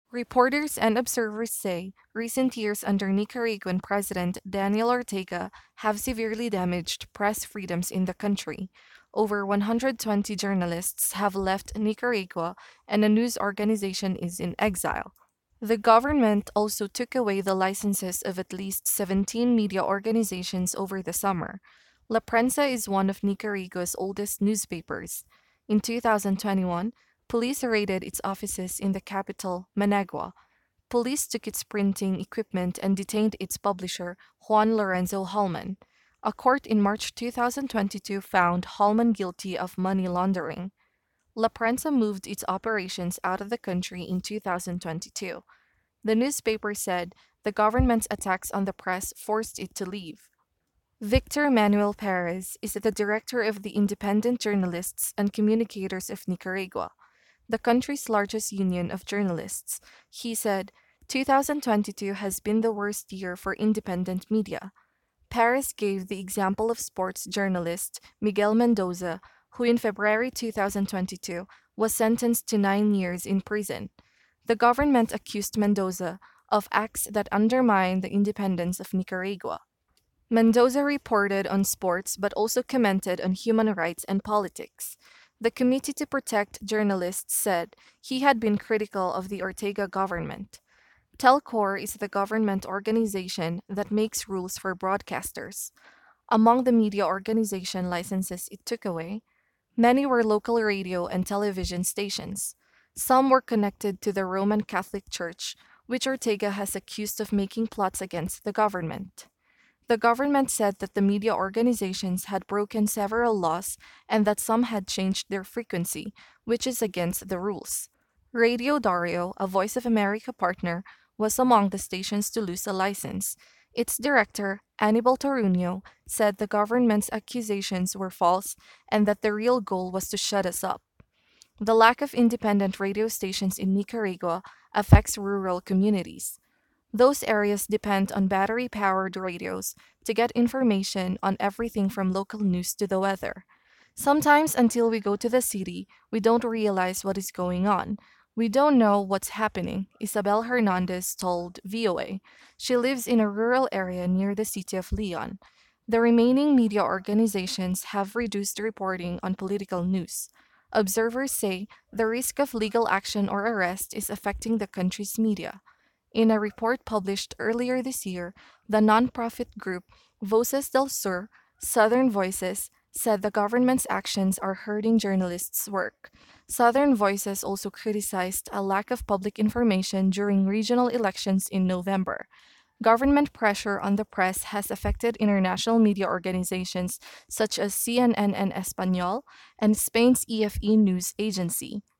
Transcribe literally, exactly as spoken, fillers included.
Reporters and observers say recent years under Nicaraguan President Daniel Ortega have severely damaged press freedoms in the country. Over one hundred twenty journalists have left Nicaragua, and a news organization is in exile. The government also took away the licenses of at least seventeen media organizations over the summer. La Prensa is one of Nicaragua's oldest newspapers. In two thousand twenty-one, police raided its offices in the capital, Managua. Police took its printing equipment and detained its publisher, Juan Lorenzo Hallman. A court in March two thousand twenty-two found Hallman guilty of money laundering. La Prensa moved its operations out of the country in two thousand twenty-two. The newspaper said the government's attacks on the press forced it to leave. Victor Manuel Perez is the director of the Independent Journalists and Communicators of Nicaragua, the country's largest union of journalists. He said, two thousand twenty-two has been the worst year for independent media. Paris gave the example of sports journalist Miguel Mendoza, who in February two thousand twenty-two was sentenced to nine years in prison. The government accused Mendoza of acts that undermine the independence of Nicaragua. Mendoza reported on sports but also commented on human rights and politics. The Committee to Protect Journalists said he had been critical of the Ortega government. Telcor is the government organization that makes rules for broadcasters. Among the media organization licenses it took away, many were local radio and television stations. Some were connected to the Roman Catholic Church, which Ortega has accused of making plots against the government. The government said that the media organizations had broken several laws and that some had changed their frequency, which is against the rules. Radio Dario, a Voice of America partner, was among the stations to lose a license. Its director, Anibal Toruño, said the government's accusations were false and that the real goal was to shut us up. The lack of independent radio stations in Nicaragua affects rural communities. Those areas depend on battery powered radios to get information on everything from local news to the weather. Sometimes, until we go to the city, we don't realize what is going on. We don't know what's happening, Isabel Hernandez told V O A. She lives in a rural area near the city of Leon. The remaining media organizations have reduced reporting on political news. Observers say the risk of legal action or arrest is affecting the country's media. In a report published earlier this year, the nonprofit group Voces del Sur, Southern Voices, said the government's actions are hurting journalists' work. Southern Voices also criticized a lack of public information during regional elections in November. Government pressure on the press has affected international media organizations such as C N N en Español and Spain's E F E news agency.